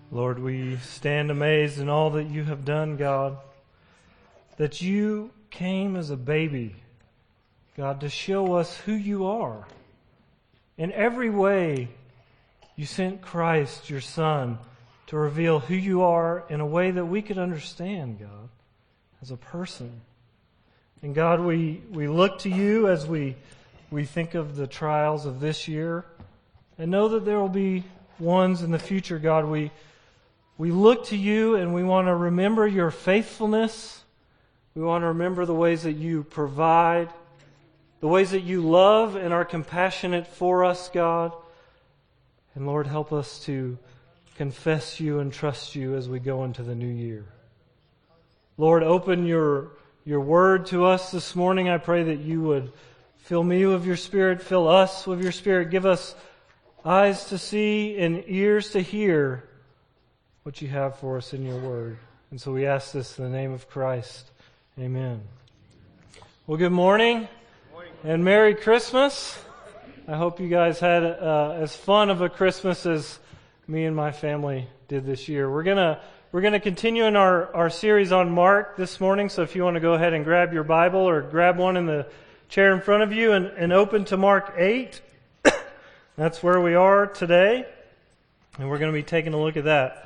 Lord, we stand amazed in all that you have done, God, that you came as a baby, God, to show us who you are. In every way, you sent Christ, your Son, to reveal who you are in a way that we could understand, God, as a person. And God, we look to you as we think of the trials of this year and know that there will be ones in the future, God. We look to you and we want to remember your faithfulness. We want to remember the ways that you provide, the ways that you love and are compassionate for us, God. And Lord, help us to confess you and trust you as we go into the new year. Lord, open your word to us this morning. I pray that you would fill me with your Spirit, fill us with your Spirit. Give us eyes to see and ears to hear what you have for us in your word. And so we ask this in the name of Christ. Amen. Well, good morning. And Merry Christmas. I hope you guys had as fun of a Christmas as me and my family did this year. We're gonna continue in our series on Mark this morning. So if you want to go ahead and grab your Bible or grab one in the chair in front of you and open to Mark 8. That's where we are today, and we're going to be taking a look at that.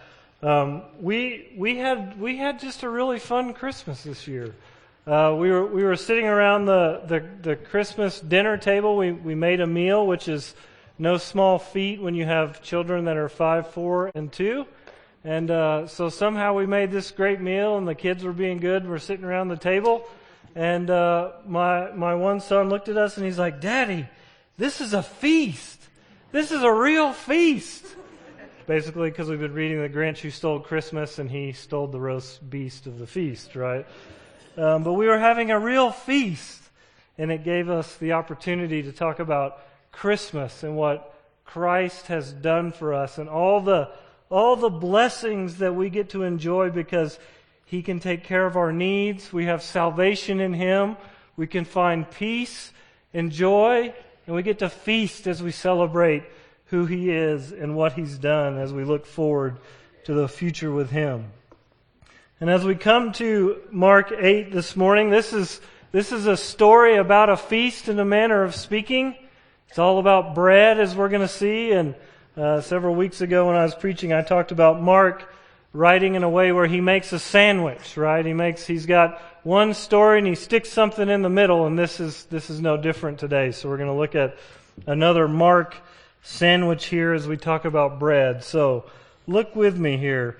We had just a really fun Christmas this year. We were sitting around the Christmas dinner table. We made a meal, which is no small feat when you have children that are 5, 4, and 2. And so somehow we made this great meal, and the kids were being good. We're sitting around the table, and my one son looked at us and he's like, "Daddy, this is a feast. This is a real feast." Basically, because we've been reading The Grinch Who Stole Christmas, and he stole the roast beast of the feast, right? But we were having a real feast, and it gave us the opportunity to talk about Christmas and what Christ has done for us, and all the blessings that we get to enjoy because He can take care of our needs. We have salvation in Him. We can find peace and joy, and we get to feast as we celebrate who He is and what He's done as we look forward to the future with Him. And as we come to Mark 8 this morning, this is a story about a feast in a manner of speaking. It's all about bread, as we're going to see. And several weeks ago when I was preaching, I talked about Mark writing in a way where he makes a sandwich, right? He's got one story and he sticks something in the middle, and this is no different today. So we're going to look at another Mark sandwich here as we talk about bread. So look with me here.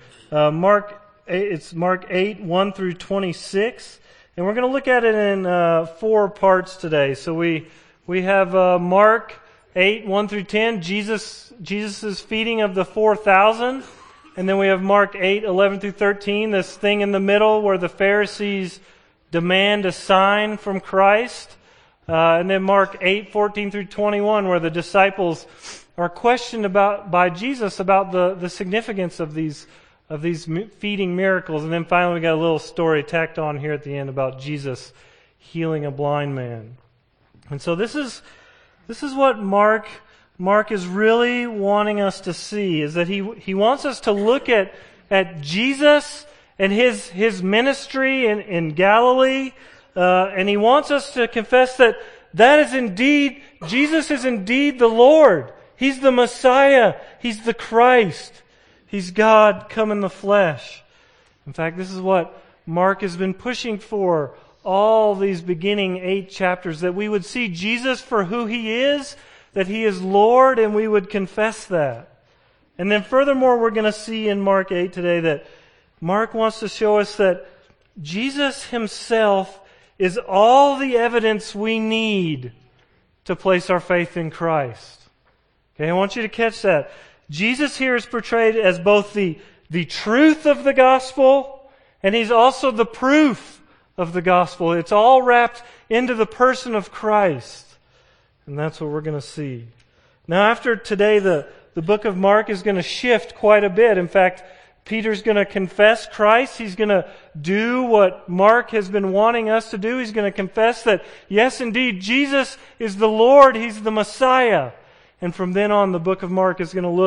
It's Mark 8, 1 through 26. And we're going to look at it in 4 parts today. So we have Mark 8, 1 through 10, Jesus' feeding of the 4,000. And then we have Mark 8, 11 through 13, this thing in the middle where the Pharisees demand a sign from Christ. And then Mark 8, 14 through 21, where the disciples are questioned by Jesus about the significance of these feeding miracles. And then finally we got a little story tacked on here at the end about Jesus healing a blind man. And so this is what Mark is really wanting us to see, is that he wants us to look at Jesus and his ministry in Galilee, and he wants us to confess that Jesus is indeed the Lord. He's the Messiah. He's the Christ. He's God come in the flesh. In fact, this is what Mark has been pushing for all these beginning 8 chapters, that we would see Jesus for who He is, that He is Lord, and we would confess that. And then furthermore, we're going to see in Mark 8 today that Mark wants to show us that Jesus Himself is all the evidence we need to place our faith in Christ. Okay, I want you to catch that. Jesus here is portrayed as both the truth of the gospel, and He's also the proof of the gospel. It's all wrapped into the person of Christ. And that's what we're going to see. Now after today, the book of Mark is going to shift quite a bit. In fact, Peter's going to confess Christ. He's going to do what Mark has been wanting us to do. He's going to confess that, yes, indeed, Jesus is the Lord. He's the Messiah. And from then on, the book of Mark is going to look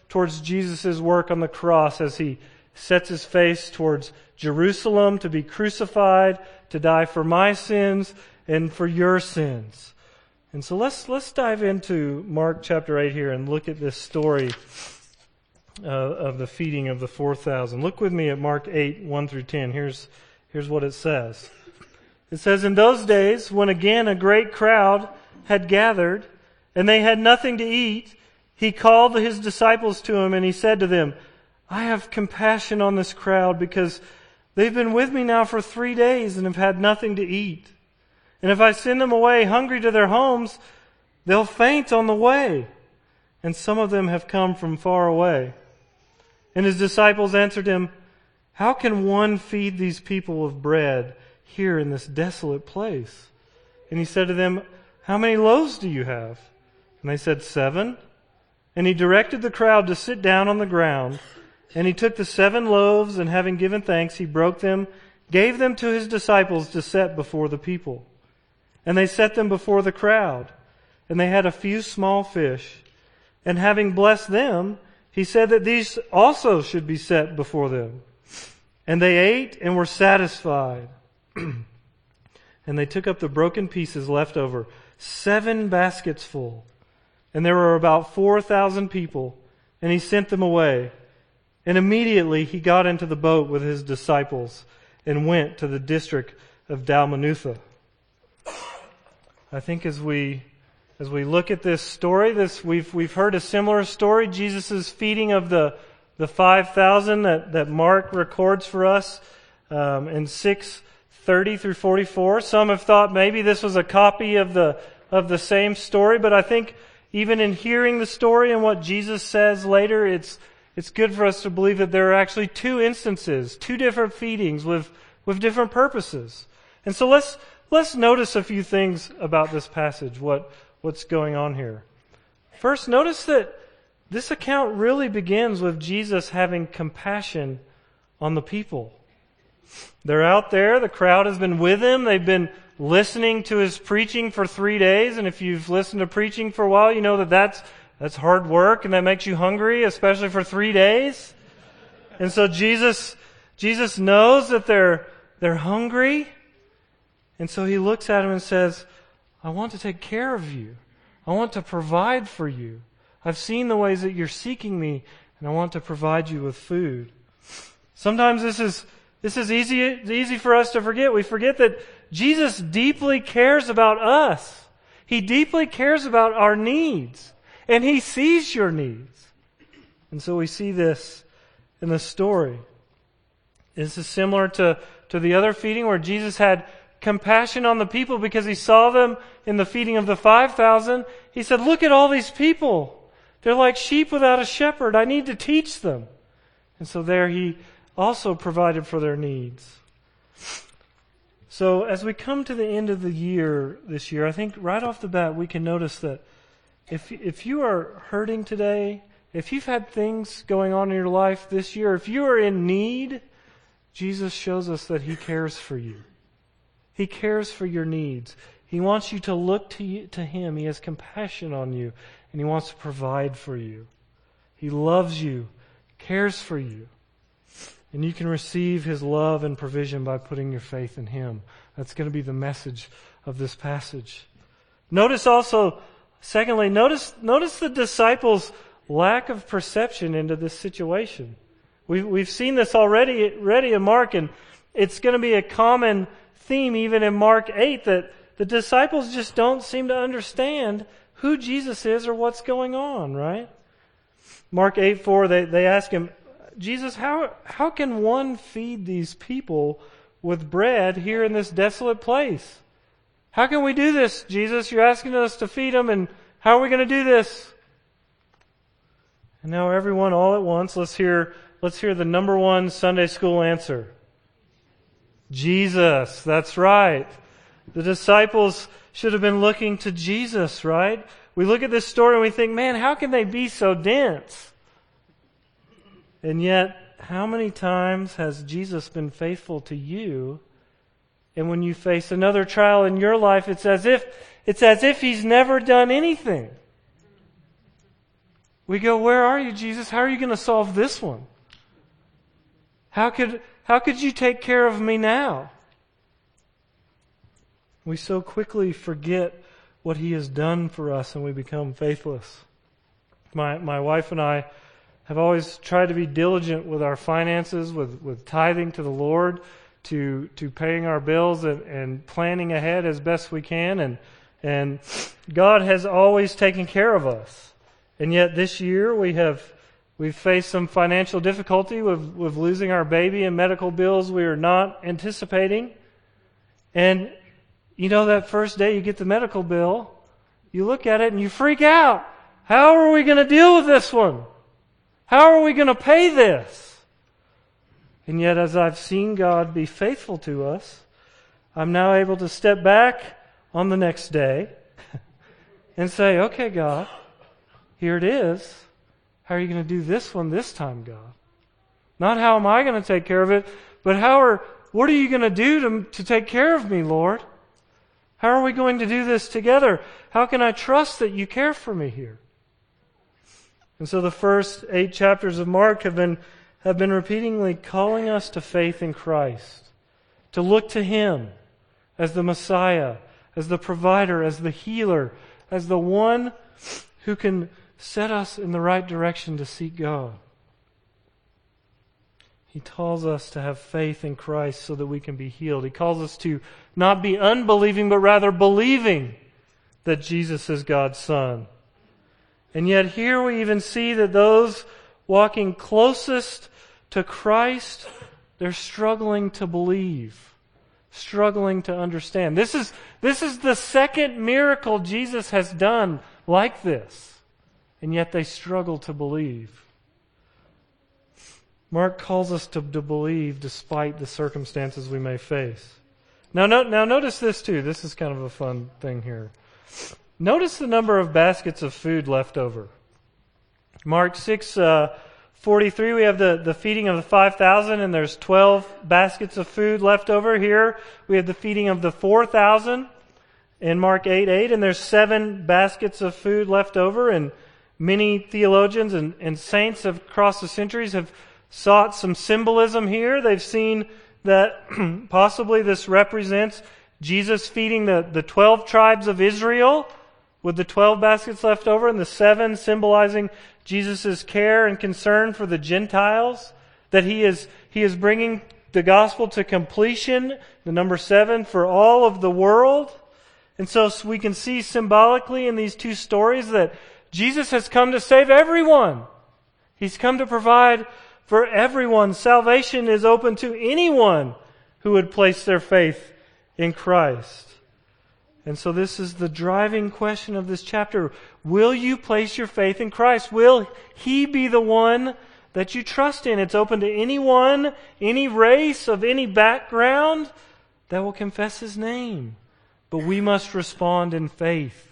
towards Jesus' work on the cross as he sets his face towards Jerusalem to be crucified, to die for my sins and for your sins. And so let's dive into Mark chapter 8 here and look at this story of the feeding of the 4,000. Look with me at Mark 8, 1 through 10. Here's what it says. It says, "In those days, when again a great crowd had gathered, and they had nothing to eat, he called his disciples to him, and he said to them, 'I have compassion on this crowd, because they've been with me now for 3 days and have had nothing to eat. And if I send them away hungry to their homes, they'll faint on the way. And some of them have come from far away.' And his disciples answered him, 'How can one feed these people with bread here in this desolate place?' And he said to them, 'How many loaves do you have?' And they said, 7. And he directed the crowd to sit down on the ground. And he took the 7 loaves, and having given thanks, he broke them, gave them to his disciples to set before the people. And they set them before the crowd. And they had a few small fish. And having blessed them, he said that these also should be set before them. And they ate and were satisfied. And they took up the broken pieces left over, 7 baskets full. And there were about 4,000 people. And he sent them away. And immediately he got into the boat with his disciples and went to the district of Dalmanutha." I think as we look at this story, we've heard a similar story, Jesus' feeding of the 5,000 that Mark records for us in 6:30 through 44. Some have thought maybe this was a copy of the same story, but I think even in hearing the story and what Jesus says later, it's good for us to believe that there are actually 2 instances, 2 different feedings with different purposes. And so let's notice a few things about this passage, what's going on here. First, notice that this account really begins with Jesus having compassion on the people. They're out there, the crowd has been with him, they've been listening to his preaching for 3 days, and if you've listened to preaching for a while, you know that's hard work and that makes you hungry, especially for 3 days. And so Jesus knows that they're hungry. And so he looks at him and says, "I want to take care of you. I want to provide for you. I've seen the ways that you're seeking me, and I want to provide you with food." Sometimes this is easy for us to forget. We forget that Jesus deeply cares about us. He deeply cares about our needs. And he sees your needs. And so we see this in the story. This is similar to the other feeding where Jesus had compassion on the people because he saw them in the feeding of the 5,000. He said, "Look at all these people. They're like sheep without a shepherd. I need to teach them." And so there he also provided for their needs. So as we come to the end of the year this year, I think right off the bat we can notice that if you are hurting today, if you've had things going on in your life this year, if you are in need, Jesus shows us that he cares for you. He cares for your needs. He wants you to look to him. He has compassion on you, and he wants to provide for you. He loves you, cares for you. And you can receive his love and provision by putting your faith in him. That's going to be the message of this passage. Notice also, secondly, notice the disciples' lack of perception into this situation. We've seen this already in Mark, and it's going to be a common theme even in Mark 8 that the disciples just don't seem to understand who Jesus is or what's going on, right? Mark 8:4, they ask him, "Jesus, how can one feed these people with bread here in this desolate place? How can we do this, Jesus? You're asking us to feed them, and how are we going to do this?" And now everyone all at once, let's hear the number one Sunday school answer. Jesus, that's right. The disciples should have been looking to Jesus, right? We look at this story and we think, man, how can they be so dense? And yet, how many times has Jesus been faithful to you? And when you face another trial in your life, it's as if he's never done anything. we go, where are you, Jesus? How are you going to solve this one? How could you take care of me now? We so quickly forget what He has done for us and we become faithless. My wife and I have always tried to be diligent with our finances, with tithing to the Lord, to paying our bills and planning ahead as best we can. And God has always taken care of us. And yet this year we've faced some financial difficulty with losing our baby and medical bills we are not anticipating. And you know, that first day you get the medical bill, you look at it and you freak out. How are we going to deal with this one? How are we going to pay this? And yet, as I've seen God be faithful to us, I'm now able to step back on the next day and say, okay, God, here it is. How are you going to do this one this time, God? Not how am I going to take care of it, but what are you going to do to take care of me, Lord? How are we going to do this together? How can I trust that you care for me here? And so the first 8 chapters of Mark have been repeatedly calling us to faith in Christ, to look to Him as the Messiah, as the provider, as the healer, as the one who can set us in the right direction to seek God. He calls us to have faith in Christ so that we can be healed. He calls us to not be unbelieving, but rather believing that Jesus is God's Son. And yet here we even see that those walking closest to Christ, they're struggling to believe, struggling to understand. This is the second miracle Jesus has done like this, and yet they struggle to believe. Mark calls us to believe despite the circumstances we may face. Now notice this too. This is kind of a fun thing here. Notice the number of baskets of food left over. Mark 6:43, we have the feeding of the 5,000, and there's 12 baskets of food left over. Here we have the feeding of the 4,000 in Mark 8:8, and there's 7 baskets of food left over. And many theologians and saints across the centuries have sought some symbolism here. They've seen that possibly this represents Jesus feeding the 12 tribes of Israel with the 12 baskets left over, and the 7 symbolizing Jesus' care and concern for the Gentiles, that He is bringing the gospel to completion, the number 7, for all of the world. And so we can see symbolically in these 2 stories that Jesus has come to save everyone. He's come to provide for everyone. Salvation is open to anyone who would place their faith in Christ. And so this is the driving question of this chapter. Will you place your faith in Christ? Will He be the one that you trust in? It's open to anyone, any race, of any background that will confess His name. But we must respond in faith.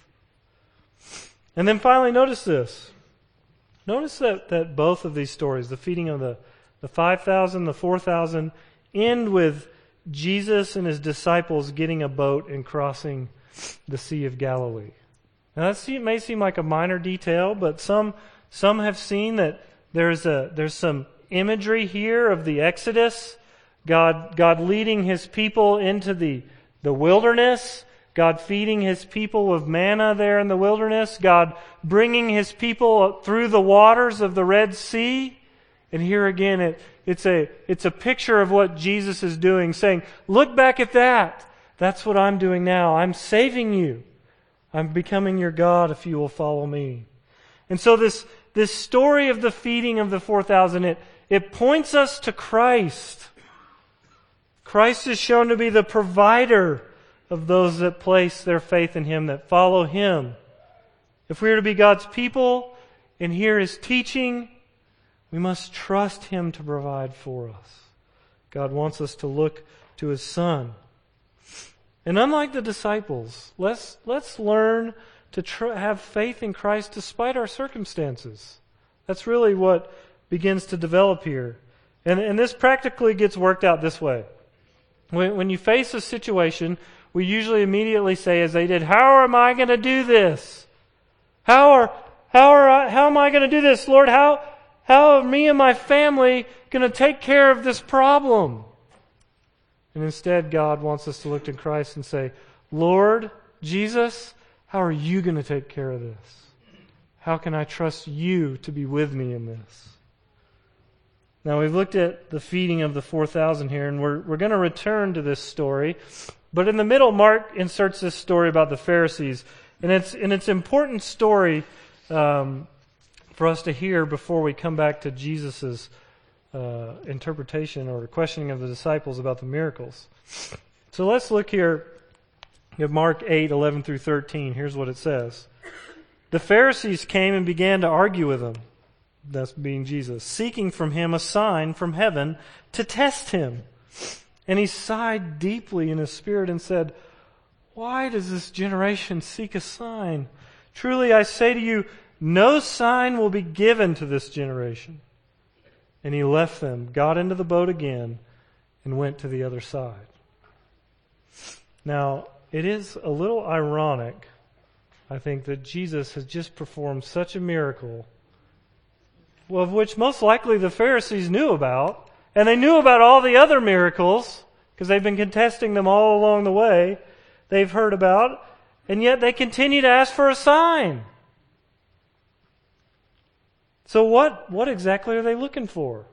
And then finally, notice this. Notice that both of these stories, the feeding of the 5,000, the 4,000, end with Jesus and His disciples getting a boat and crossing the Sea of Galilee. Now that may seem like a minor detail, but some have seen that there's some imagery here of the Exodus, God leading His people into the wilderness, God feeding His people with manna there in the wilderness, God bringing His people through the waters of the Red Sea. And here again, it's a picture of what Jesus is doing, saying, look back at that. That's what I'm doing now. I'm saving you. I'm becoming your God if you will follow me. And so this story of the feeding of the 4,000, it points us to Christ. Christ is shown to be the provider of those that place their faith in Him, that follow Him. If we are to be God's people and hear His teaching, we must trust Him to provide for us. God wants us to look to His Son. And unlike the disciples, let's learn to have faith in Christ despite our circumstances. That's really what begins to develop here. And this practically gets worked out this way. When you face a situation, we usually immediately say, as they did, how am I going to do this? How How am I going to do this, Lord? How are me and my family going to take care of this problem? And instead, God wants us to look to Christ and say, Lord, Jesus, how are you going to take care of this? How can I trust you to be with me in this? Now, we've looked at the feeding of the 4,000 here, and we're going to return to this story. But in the middle, Mark inserts this story about the Pharisees. And it's an important story for us to hear before we come back to Jesus' interpretation or questioning of the disciples about the miracles. So let's look here at Mark 8:11 through 13. Here's what it says. The Pharisees came and began to argue with him, that's being Jesus, seeking from him a sign from heaven to test him. And he sighed deeply in his spirit and said, why does this generation seek a sign? Truly I say to you, no sign will be given to this generation. And he left them, got into the boat again, and went to the other side. Now, it is a little ironic, I think, that Jesus has just performed such a miracle, of which most likely the Pharisees knew about, and they knew about all the other miracles, because they've been contesting them all along the way, they've heard about, and yet they continue to ask for a sign. So what exactly are they looking for?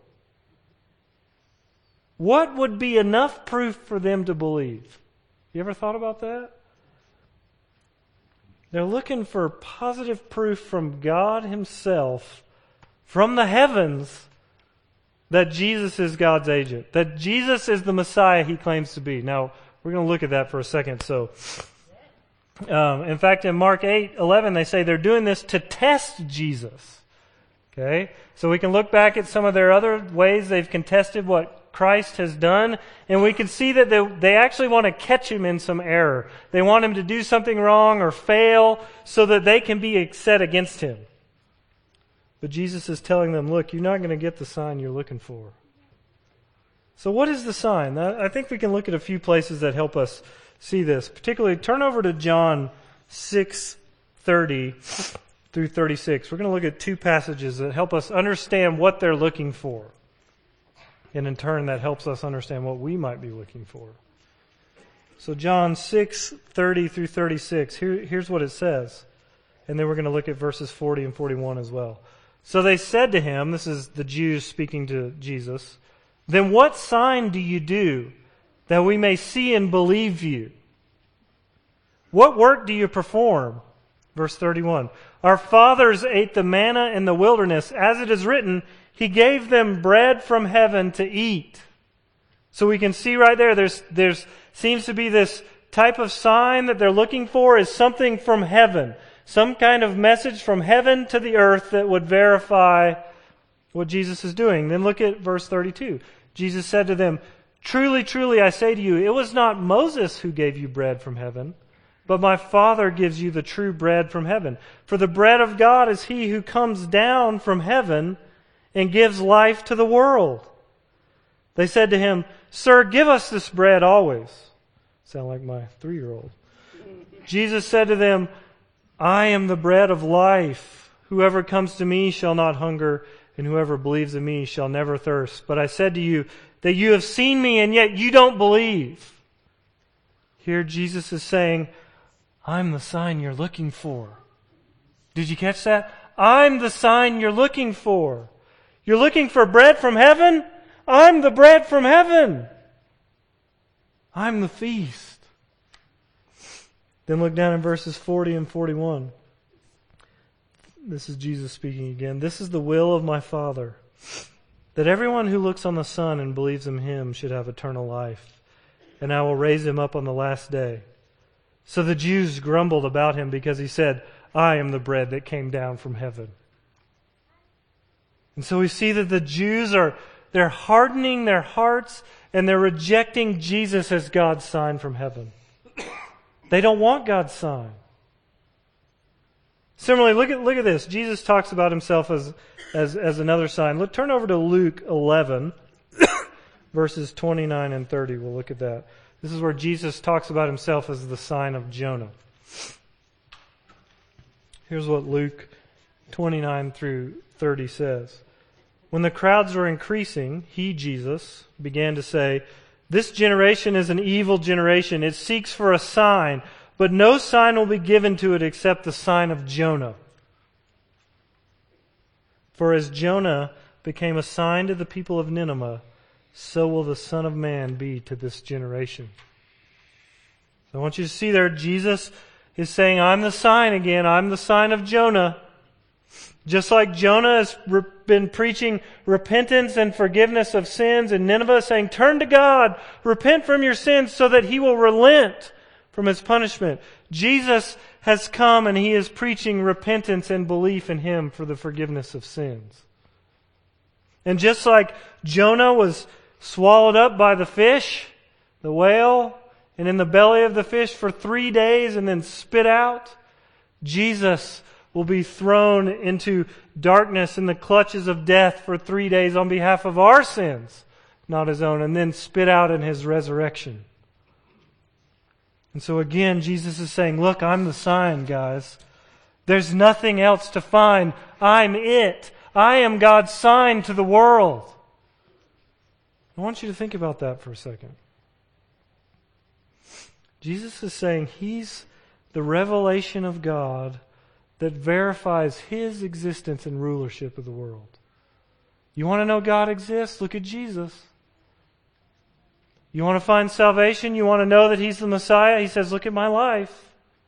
What would be enough proof for them to believe? You ever thought about that? They're looking for positive proof from God Himself, from the heavens, that Jesus is God's agent, that Jesus is the Messiah He claims to be. Now, we're going to look at that for a second. So, in fact, in Mark 8:11, they say they're doing this to test Jesus. Okay? So we can look back at some of their other ways they've contested what Christ has done, and we can see that they actually want to catch Him in some error. They want Him to do something wrong or fail so that they can be set against Him. But Jesus is telling them, look, you're not going to get the sign you're looking for. So what is the sign? I think we can look at a few places that help us see this. Particularly, turn over to John 6:30 through 36. We're going to look at two passages that help us understand what they're looking for. And in turn, that helps us understand what we might be looking for. So John 6:30 through 36, here's what it says. And then we're going to look at verses 40 and 41 as well. So they said to him, this is the Jews speaking to Jesus, then what sign do you do that we may see and believe you? What work do you perform? Verse 31. Our fathers ate the manna in the wilderness. As it is written, He gave them bread from heaven to eat. So we can see right there, seems to be this type of sign that they're looking for is something from heaven. Some kind of message from heaven to the earth that would verify what Jesus is doing. Then look at verse 32. Jesus said to them, truly, truly, I say to you, it was not Moses who gave you bread from heaven, but my Father gives you the true bread from heaven. For the bread of God is He who comes down from heaven and gives life to the world. They said to Him, Sir, give us this bread always. Sound like my 3-year-old. Jesus said to them, I am the bread of life. Whoever comes to me shall not hunger, and whoever believes in me shall never thirst. But I said to you that you have seen me, and yet you don't believe. Here Jesus is saying, I'm the sign you're looking for. Did you catch that? I'm the sign you're looking for. You're looking for bread from heaven? I'm the bread from heaven. I'm the feast. Then look down in verses 40 and 41. This is Jesus speaking again. This is the will of my Father, that everyone who looks on the Son and believes in Him should have eternal life, and I will raise him up on the last day. So the Jews grumbled about Him because He said, I am the bread that came down from heaven. And so we see that the Jews they're hardening their hearts and they're rejecting Jesus as God's sign from heaven. They don't want God's sign. Similarly, look at this. Jesus talks about Himself as another sign. Turn over to Luke 11, verses 29 and 30. We'll look at that. This is where Jesus talks about Himself as the sign of Jonah. Here's what Luke 29 through 30 says, "When the crowds were increasing, he, Jesus, began to say, 'This generation is an evil generation. It seeks for a sign, but no sign will be given to it except the sign of Jonah. For as Jonah became a sign to the people of Nineveh, so will the Son of Man be to this generation.'" So I want you to see there, Jesus is saying, I'm the sign again. I'm the sign of Jonah. Just like Jonah has been preaching repentance and forgiveness of sins in Nineveh, saying, turn to God, repent from your sins so that He will relent from His punishment. Jesus has come and He is preaching repentance and belief in Him for the forgiveness of sins. And just like Jonah was swallowed up by the fish, the whale, and in the belly of the fish for 3 days and then spit out, Jesus will be thrown into darkness in the clutches of death for 3 days on behalf of our sins, not His own, and then spit out in His resurrection. And so again, Jesus is saying, look, I'm the sign, guys. There's nothing else to find. I'm it. I am God's sign to the world. I want you to think about that for a second. Jesus is saying He's the revelation of God that verifies His existence and rulership of the world. You want to know God exists? Look at Jesus. You want to find salvation? You want to know that He's the Messiah? He says, look at my life.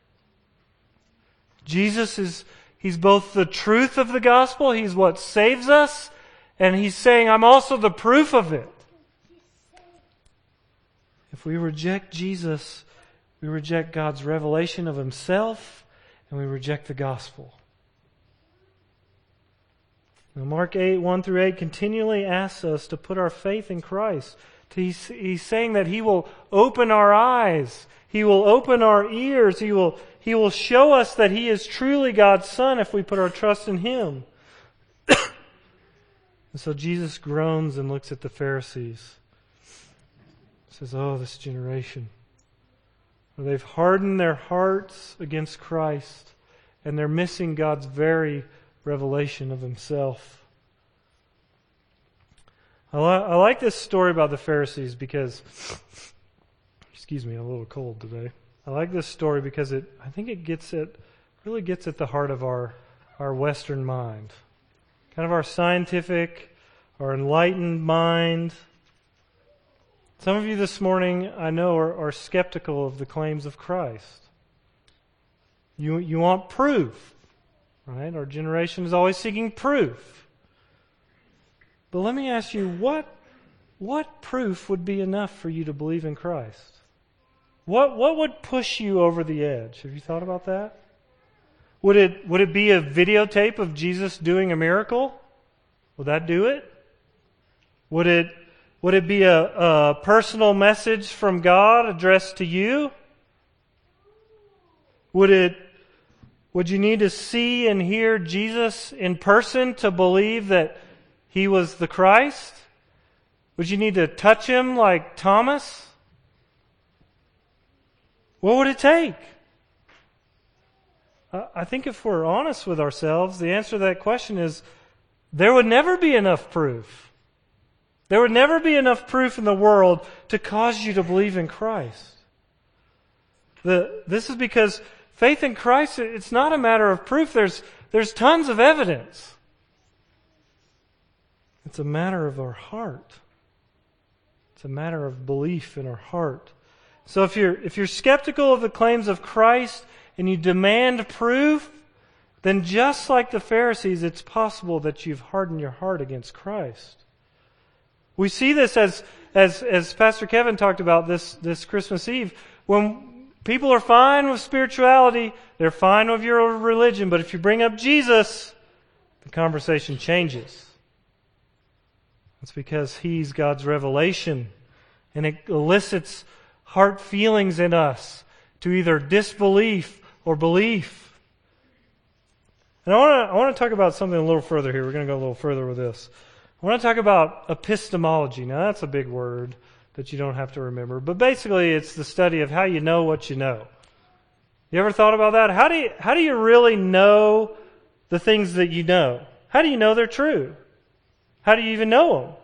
Jesus He's both the truth of the gospel, He's what saves us, and He's saying, I'm also the proof of it. If we reject Jesus, we reject God's revelation of Himself, and we reject the gospel. Now, Mark 8, 1 through 8 continually asks us to put our faith in Christ. He's saying that He will open our eyes. He will open our ears. He will show us that He is truly God's Son if we put our trust in Him. And so Jesus groans and looks at the Pharisees. He says, oh, this generation. They've hardened their hearts against Christ, and they're missing God's very revelation of Himself. I like this story about the Pharisees because, excuse me, I'm a little cold today. I like this story because I think it really gets at the heart of our Western mind. Kind of our scientific, our enlightened mind. Some of you this morning, I know, are skeptical of the claims of Christ. You want proof, right? Our generation is always seeking proof. But let me ask you, what proof would be enough for you to believe in Christ? What would push you over the edge? Have you thought about that? Would it be a videotape of Jesus doing a miracle? Would that do it? Would it be a personal message from God addressed to you? Would you need to see and hear Jesus in person to believe that He was the Christ? Would you need to touch Him like Thomas? What would it take? I think if we're honest with ourselves, the answer to that question is there would never be enough proof. There would never be enough proof in the world to cause you to believe in Christ. This is because faith in Christ, it's not a matter of proof. There's tons of evidence. It's a matter of our heart. It's a matter of belief in our heart. So if you're skeptical of the claims of Christ and you demand proof, then just like the Pharisees, it's possible that you've hardened your heart against Christ. We see this as Pastor Kevin talked about this Christmas Eve. When people are fine with spirituality, they're fine with your religion, but if you bring up Jesus, the conversation changes. It's because He's God's revelation, and it elicits heart feelings in us to either disbelief or belief. And I want to talk about something a little further here. We're going to go a little further with this. I want to talk about epistemology. Now, that's a big word that you don't have to remember. But basically, it's the study of how you know what you know. You ever thought about that? How do you really know the things that you know? How do you know they're true? How do you even know them?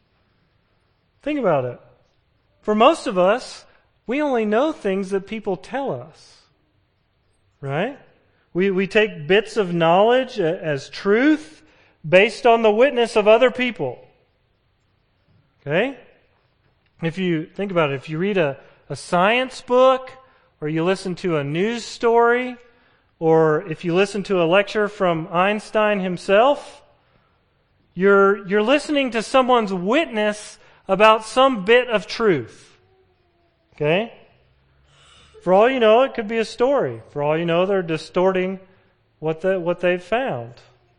Think about it. For most of us, we only know things that people tell us. Right? We take bits of knowledge as truth based on the witness of other people. Okay? If you think about it, if you read a science book, or you listen to a news story, or if you listen to a lecture from Einstein himself, you're listening to someone's witness about some bit of truth. Okay? For all you know, it could be a story. For all you know, they're distorting what they've found.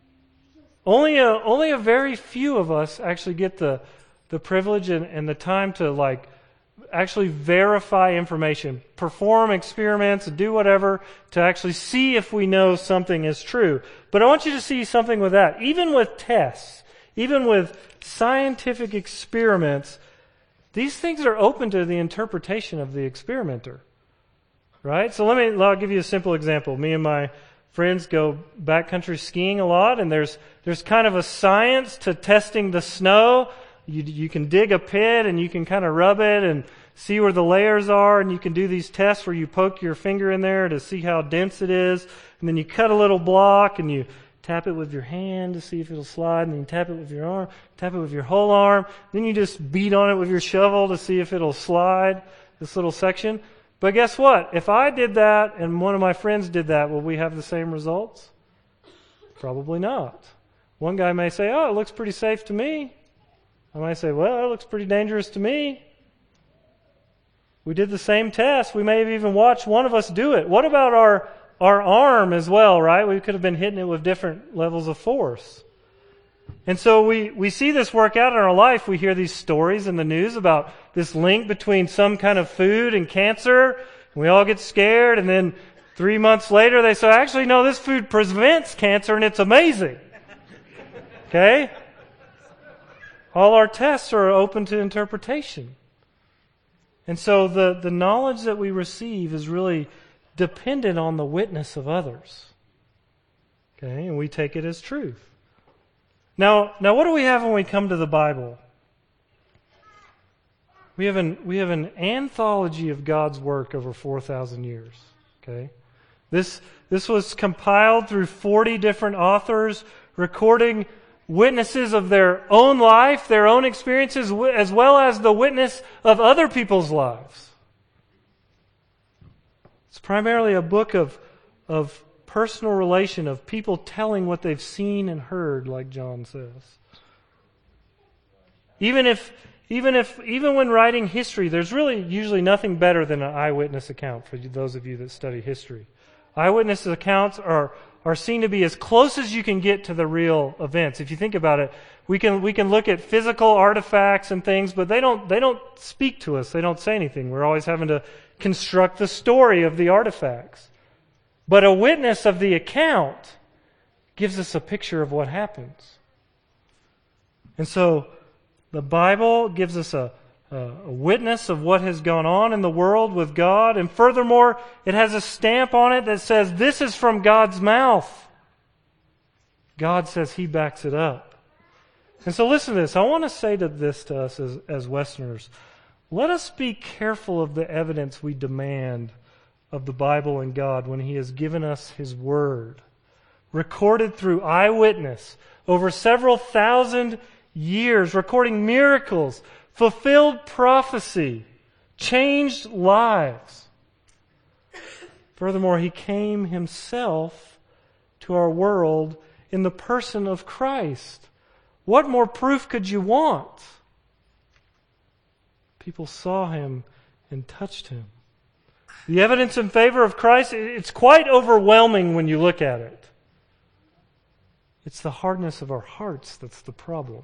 Only a very few of us actually get the privilege and the time to actually verify information, perform experiments, do whatever to actually see if we know something is true. But I want you to see something with that. Even with tests, even with scientific experiments, these things are open to the interpretation of the experimenter. Right? So I'll give you a simple example. Me and my friends go backcountry skiing a lot, and there's kind of a science to testing the snow. You can dig a pit and you can kind of rub it and see where the layers are, and you can do these tests where you poke your finger in there to see how dense it is, and then you cut a little block and you tap it with your hand to see if it'll slide, and then you tap it with your arm, tap it with your whole arm, then you just beat on it with your shovel to see if it'll slide, this little section. But guess what? If I did that and one of my friends did that, will we have the same results? Probably not. One guy may say, oh, it looks pretty safe to me. I might say, well, it looks pretty dangerous to me. We did the same test. We may have even watched one of us do it. What about our arm as well, right? We could have been hitting it with different levels of force. And so we see this work out in our life. We hear these stories in the news about this link between some kind of food and cancer. And we all get scared, and then 3 months later they say, actually, no, this food prevents cancer and it's amazing. Okay? All our tests are open to interpretation. And so the knowledge that we receive is really dependent on the witness of others. Okay? And we take it as truth. Now what do we have when we come to the Bible? We have an anthology of God's work over 4,000 years. Okay? This was compiled through 40 different authors, recording witnesses of their own life, their own experiences, as well as the witness of other people's lives. It's primarily a book of personal relation, of people telling what they've seen and heard, like John says. Even when writing history, there's really usually nothing better than an eyewitness account for those of you that study history. Eyewitness accounts are seen to be as close as you can get to the real events. If you think about it, we can look at physical artifacts and things, but they don't speak to us. They don't say anything. We're always having to construct the story of the artifacts. But a witness of the account gives us a picture of what happens. And so the Bible gives us a witness of what has gone on in the world with God. And furthermore, it has a stamp on it that says, this is from God's mouth. God says He backs it up. And so listen to this. I want to say this to us as Westerners. Let us be careful of the evidence we demand of the Bible and God when He has given us His Word, recorded through eyewitness over several thousand years, recording miracles, fulfilled prophecy, changed lives. Furthermore, He came Himself to our world in the person of Christ. What more proof could you want? People saw Him and touched Him. The evidence in favor of Christ, it's quite overwhelming when you look at it. It's the hardness of our hearts that's the problem.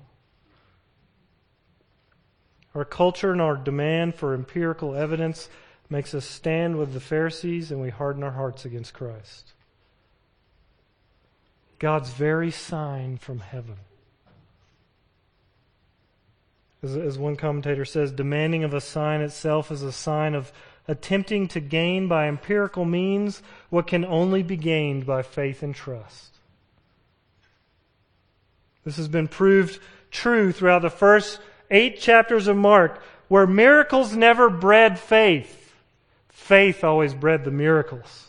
Our culture and our demand for empirical evidence makes us stand with the Pharisees, and we harden our hearts against Christ. God's very sign from heaven. As one commentator says, demanding of a sign itself is a sign of attempting to gain by empirical means what can only be gained by faith and trust. This has been proved true throughout the first 8 chapters of Mark, where miracles never bred faith. Faith always bred the miracles.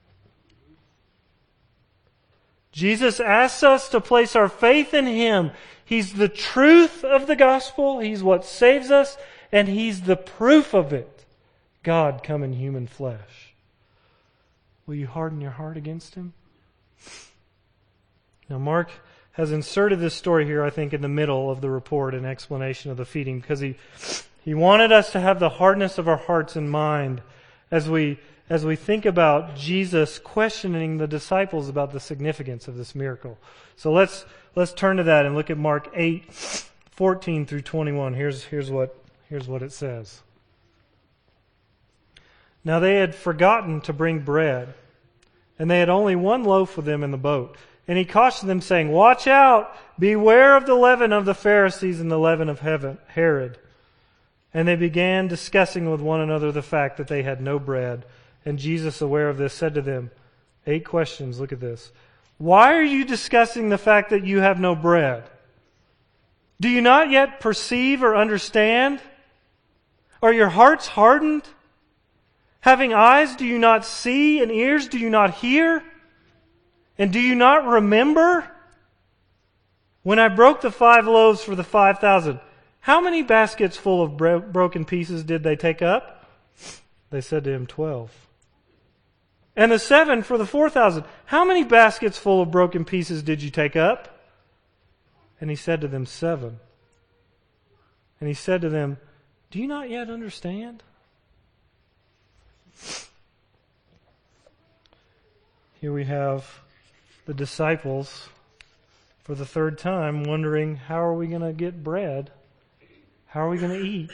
Jesus asks us to place our faith in Him. He's the truth of the gospel. He's what saves us, and He's the proof of it. God come in human flesh. Will you harden your heart against Him? Now, Mark has inserted this story here, I think, in the middle of the report and explanation of the feeding, because he wanted us to have the hardness of our hearts in mind as we think about Jesus questioning the disciples about the significance of this miracle. So let's turn to that and look at Mark 8:14 through 21. Here's what it says. Now they had forgotten to bring bread, and they had only one loaf with them in the boat. And He cautioned them, saying, "Watch out! Beware of the leaven of the Pharisees and the leaven of Herod." And they began discussing with one another the fact that they had no bread. And Jesus, aware of this, said to them, 8 questions, look at this. "Why are you discussing the fact that you have no bread? Do you not yet perceive or understand? Are your hearts hardened? Having eyes, do you not see? And ears, do you not hear? And do you not remember? When I broke the 5 loaves for the 5,000, how many baskets full of broken pieces did they take up?" They said to Him, 12. "And the 7 for the 4,000, how many baskets full of broken pieces did you take up?" And He said to them, 7. And He said to them, "Do you not yet understand?" Here we have the disciples for the 3rd time wondering, how are we going to get bread? How are we going to eat?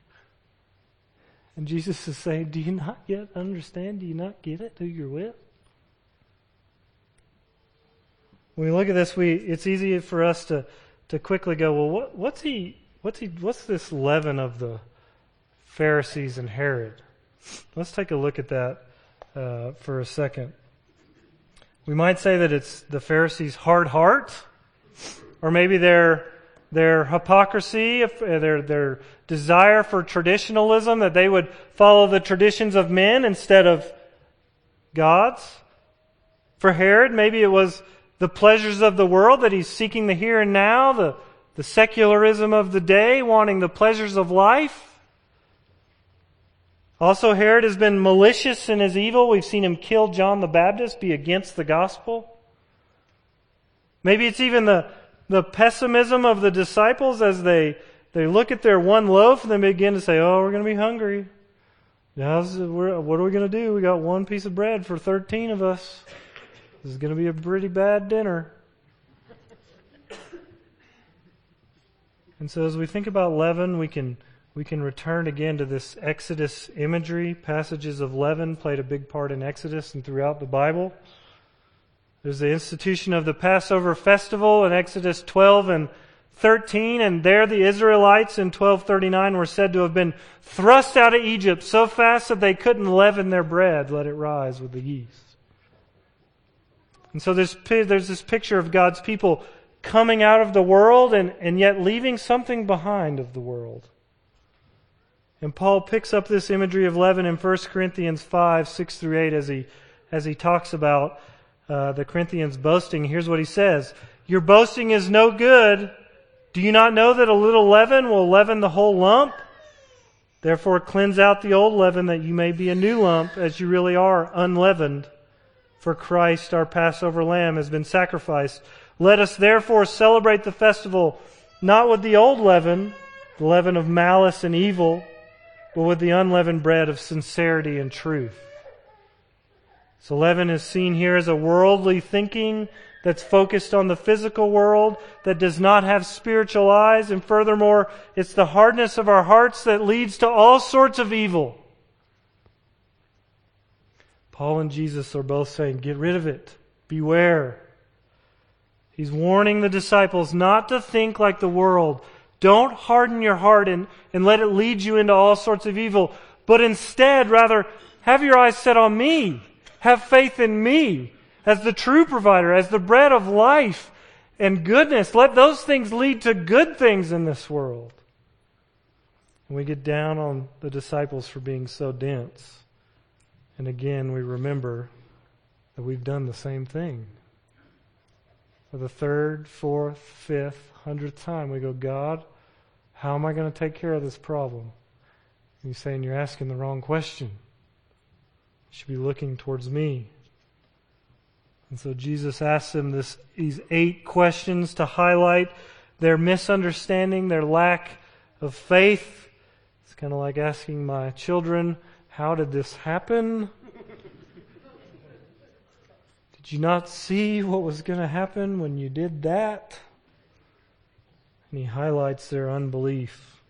And Jesus is saying, do you not yet understand? Do you not get it? Who you're with? When we look at this, it's easy for us to quickly go, well, what's this leaven of the Pharisees and Herod? Let's take a look at that for a second. We might say that it's the Pharisees' hard heart, or maybe their hypocrisy, their desire for traditionalism, that they would follow the traditions of men instead of God's. For Herod, maybe it was the pleasures of the world, that he's seeking the here and now, the secularism of the day, wanting the pleasures of life. Also, Herod has been malicious in his evil. We've seen him kill John the Baptist, be against the gospel. Maybe it's even the pessimism of the disciples as they look at their one loaf and they begin to say, oh, we're going to be hungry. Now, what are we going to do? We got one piece of bread for 13 of us. This is going to be a pretty bad dinner. And so as we think about leaven, we can return again to this Exodus imagery. Passages of leaven played a big part in Exodus and throughout the Bible. There's the institution of the Passover festival in Exodus 12 and 13, and there the Israelites in 1239 were said to have been thrust out of Egypt so fast that they couldn't leaven their bread, let it rise with the yeast. And so there's this picture of God's people coming out of the world and yet leaving something behind of the world. And Paul picks up this imagery of leaven in 1 Corinthians 5, 6 through 8 as he talks about the Corinthians boasting. Here's what he says. Your boasting is no good. Do you not know that a little leaven will leaven the whole lump? Therefore cleanse out the old leaven that you may be a new lump as you really are, unleavened. For Christ, our Passover lamb, has been sacrificed. Let us therefore celebrate the festival not with the old leaven, the leaven of malice and evil, but with the unleavened bread of sincerity and truth. So leaven is seen here as a worldly thinking that's focused on the physical world, that does not have spiritual eyes, and furthermore, it's the hardness of our hearts that leads to all sorts of evil. Paul and Jesus are both saying, get rid of it. Beware. He's warning the disciples not to think like the world. Don't harden your heart and let it lead you into all sorts of evil. But instead, rather, have your eyes set on me. Have faith in me as the true provider, as the bread of life. and goodness. Let those things lead to good things in this world. And we get down on the disciples for being so dense. And again, we remember that we've done the same thing. For the third, fourth, fifth, 100th time, we go, God, how am I going to take care of this problem? And He's saying, you're asking the wrong question. You should be looking towards me. And so Jesus asks them these 8 questions to highlight their misunderstanding, their lack of faith. It's kind of like asking my children, how did this happen? Did you not see what was going to happen when you did that? And He highlights their unbelief.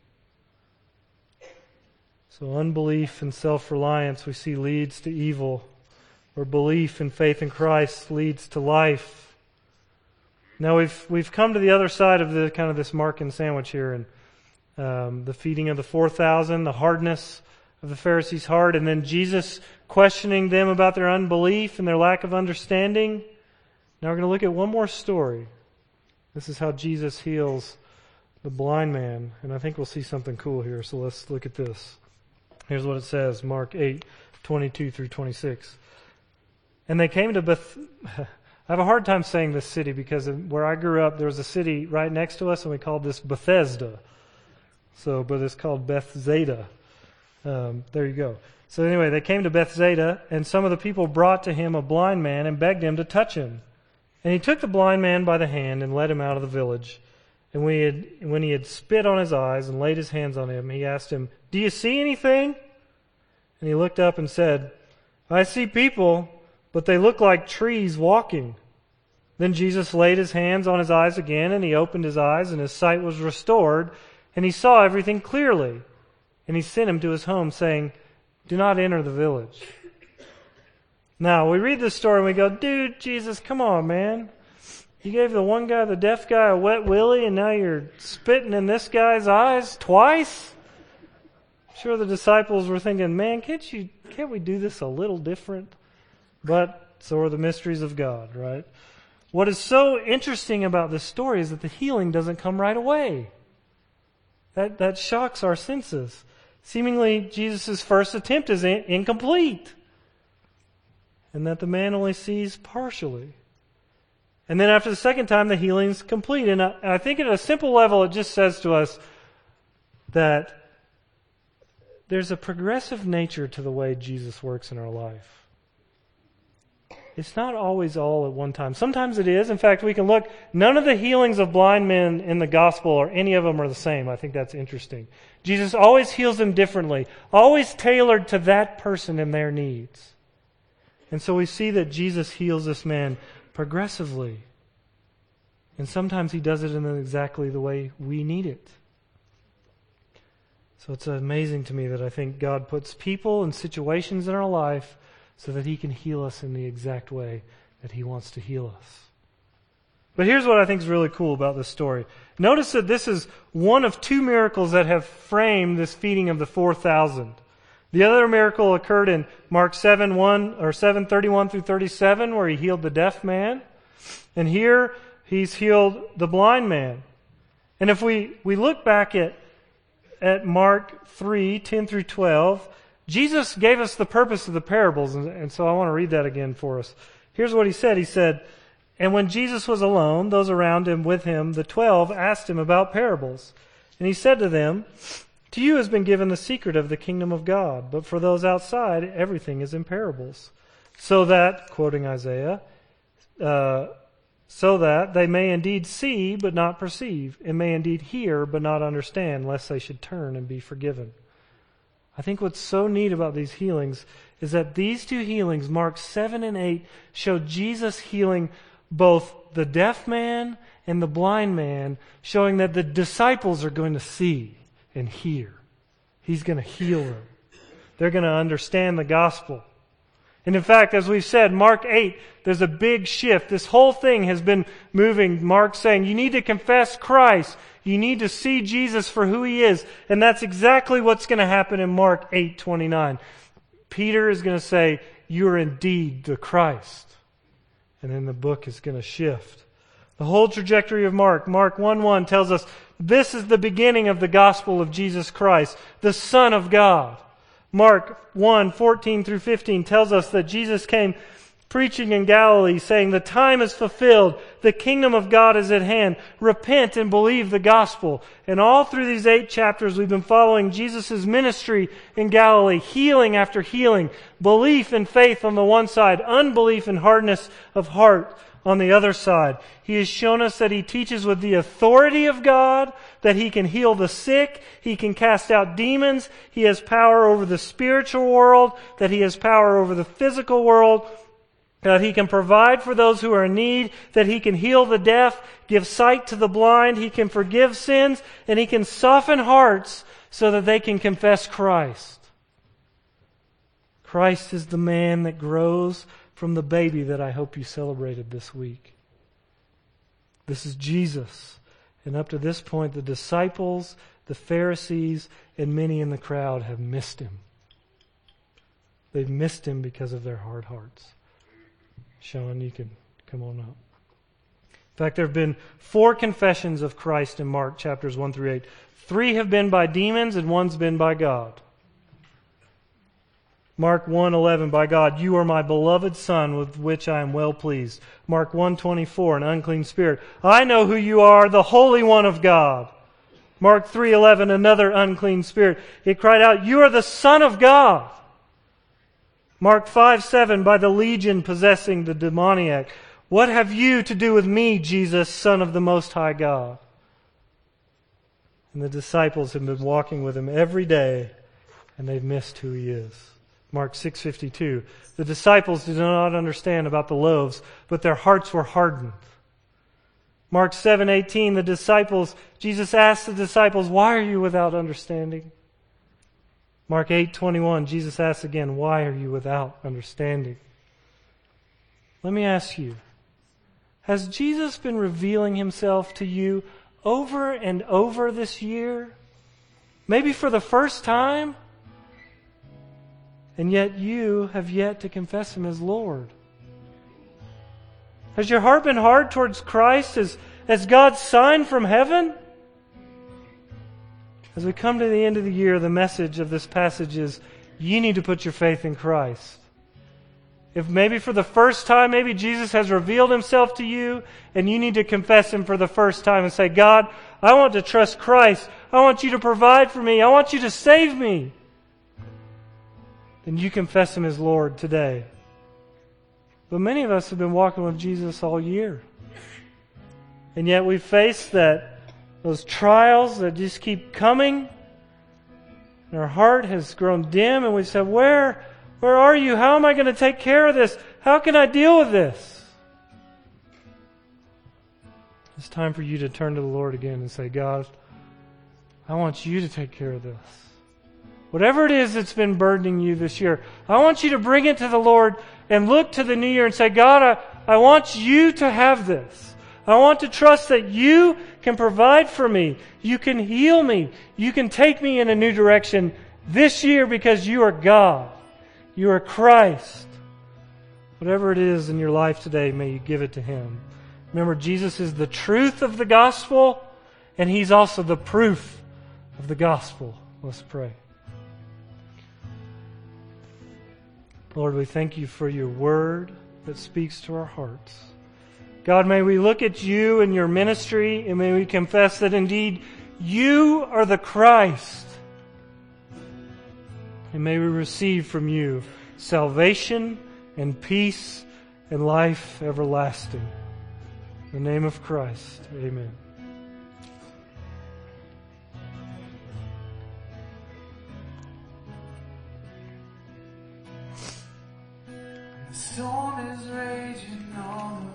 So unbelief and self-reliance we see leads to evil, where belief and faith in Christ leads to life. Now we've come to the other side of the kind of this Markan sandwich here, and the feeding of the 4,000, the hardness of the Pharisees' heart, and then Jesus questioning them about their unbelief and their lack of understanding. Now we're going to look at one more story. This is how Jesus heals the blind man, and I think we'll see something cool here. So let's look at this. Here's what it says, Mark 8:22 through 26. And they came to I have a hard time saying this city because where I grew up, there was a city right next to us, and we called this Bethesda. But it's called Bethsaida. There you go. So anyway, they came to Bethsaida, and some of the people brought to him a blind man and begged him to touch him. And he took the blind man by the hand and led him out of the village. And when he had spit on his eyes and laid his hands on him, he asked him, "Do you see anything?" And he looked up and said, "I see people, but they look like trees walking." Then Jesus laid his hands on his eyes again, and he opened his eyes, and his sight was restored, and he saw everything clearly. And he sent him to his home, saying, "Do not enter the village." Now, we read this story and we go, dude, Jesus, come on, man. You gave the one guy, the deaf guy, a wet willy, and now you're spitting in this guy's eyes twice? I'm sure the disciples were thinking, man, can't we do this a little different? But so are the mysteries of God, right? What is so interesting about this story is that the healing doesn't come right away. That shocks our senses. Seemingly, Jesus' first attempt is incomplete. And that the man only sees partially. And then after the second time, the healing's complete. And I think at a simple level, it just says to us that there's a progressive nature to the way Jesus works in our life. It's not always all at one time. Sometimes it is. In fact, we can look, none of the healings of blind men in the gospel or any of them are the same. I think that's interesting. Jesus always heals them differently, always tailored to that person and their needs. And so we see that Jesus heals this man progressively. And sometimes He does it in exactly the way we need it. So it's amazing to me that I think God puts people and situations in our life so that He can heal us in the exact way that He wants to heal us. But here's what I think is really cool about this story. Notice that this is one of 2 miracles that have framed this feeding of the 4,000. The other miracle occurred in Mark 7:31 through 37, where He healed the deaf man. And here He's healed the blind man. And if we look back at Mark 3:10 through 12, Jesus gave us the purpose of the parables, and so I want to read that again for us. Here's what He said. He said, "And when Jesus was alone, those around Him with Him, the 12, asked Him about parables. And He said to them, 'To you has been given the secret of the kingdom of God, but for those outside, everything is in parables. So that,'" quoting Isaiah, "'so that they may indeed see, but not perceive, and may indeed hear, but not understand, lest they should turn and be forgiven.'" I think what's so neat about these healings is that these 2 healings, Mark 7 and 8, show Jesus healing both the deaf man and the blind man, showing that the disciples are going to see and hear. He's going to heal them. They're going to understand the gospel. And in fact, as we've said, Mark 8, there's a big shift. This whole thing has been moving. Mark saying, you need to confess Christ. You need to see Jesus for who He is. And that's exactly what's going to happen in Mark 8:29. Peter is going to say, you are indeed the Christ. And then the book is going to shift. The whole trajectory of Mark 1:1 tells us this is the beginning of the gospel of Jesus Christ, the Son of God. Mark 1:14 through 15 tells us that Jesus came preaching in Galilee, saying, "The time is fulfilled, the kingdom of God is at hand. Repent and believe the gospel." And all through these 8 chapters, we've been following Jesus' ministry in Galilee, healing after healing, belief and faith on the one side, unbelief and hardness of heart on the other side. He has shown us that He teaches with the authority of God, that He can heal the sick, He can cast out demons, He has power over the spiritual world, that He has power over the physical world, that He can provide for those who are in need, that He can heal the deaf, give sight to the blind, He can forgive sins, and He can soften hearts so that they can confess Christ. Christ is the man that grows from the baby that I hope you celebrated this week. This is Jesus. And up to this point, the disciples, the Pharisees, and many in the crowd have missed Him. They've missed Him because of their hard hearts. Sean, you can come on up. In fact, there have been 4 confessions of Christ in Mark chapters 1 through 8. 3 have been by demons and 1's been by God. Mark 1:11, by God, "You are my beloved Son, with which I am well pleased." Mark 1:24, an unclean spirit, "I know who you are, the Holy One of God." Mark 3:11, another unclean spirit, it cried out, "You are the Son of God." Mark 5:7, by the legion possessing the demoniac, "What have you to do with me, Jesus, Son of the Most High God?" And the disciples have been walking with Him every day, and they've missed who He is. Mark 6:52, the disciples did not understand about the loaves, but their hearts were hardened. Mark 7:18, Jesus asked the disciples, "Why are you without understanding?" Mark 8:21, Jesus asks again, "Why are you without understanding?" Let me ask you, has Jesus been revealing Himself to you over and over this year? Maybe for the first time? And yet you have yet to confess Him as Lord. Has your heart been hard towards Christ as God's sign from heaven? As we come to the end of the year, the message of this passage is, you need to put your faith in Christ. If maybe for the first time, maybe Jesus has revealed Himself to you, and you need to confess Him for the first time and say, "God, I want to trust Christ. I want you to provide for me. I want you to save me." Then you confess Him as Lord today. But many of us have been walking with Jesus all year. And yet we face those trials that just keep coming. And our heart has grown dim, and we said, Where are you? How am I going to take care of this? How can I deal with this? It's time for you to turn to the Lord again and say, "God, I want you to take care of this. Whatever it is that's been burdening you this year, I want you to bring it to the Lord and look to the new year and say, God, I want you to have this. I want to trust that you can provide for me. You can heal me. You can take me in a new direction this year because you are God. You are Christ." Whatever it is in your life today, may you give it to Him. Remember, Jesus is the truth of the gospel, and He's also the proof of the gospel. Let's pray. Lord, we thank You for Your word that speaks to our hearts. God, may we look at You and Your ministry, and may we confess that indeed You are the Christ. And may we receive from You salvation and peace and life everlasting. In the name of Christ, amen. The storm is raging on